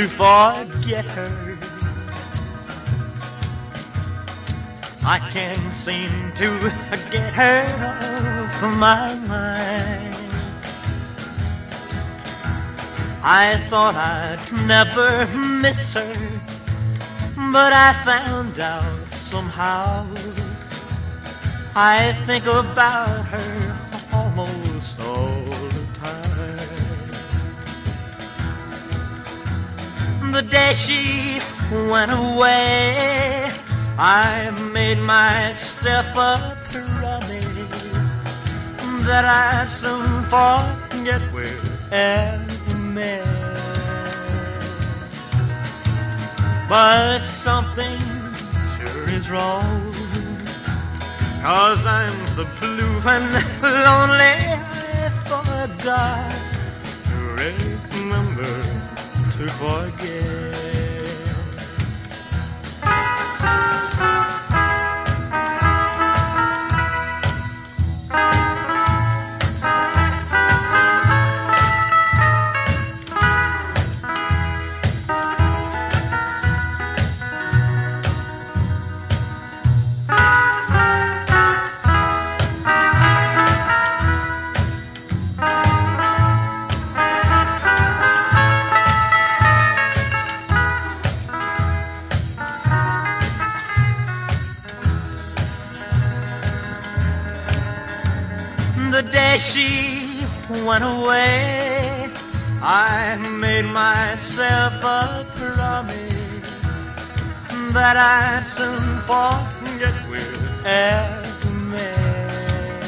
to forget her. I can't seem to get her off my mind. I thought I'd never miss her, but I found out somehow. I think about her almost all the time. The day she went away, I made myself a promise that I'd soon forget we ever met. But something sure is wrong, 'cause I'm so blue and lonely I forgot to remember to forget. The day she went away, I made myself a promise that I'd soon forget we'd ever met.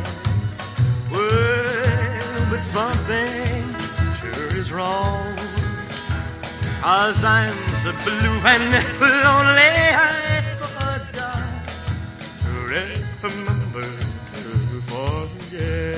Well, but something sure is wrong, 'cause I'm so blue and lonely I forgot to remember to forget.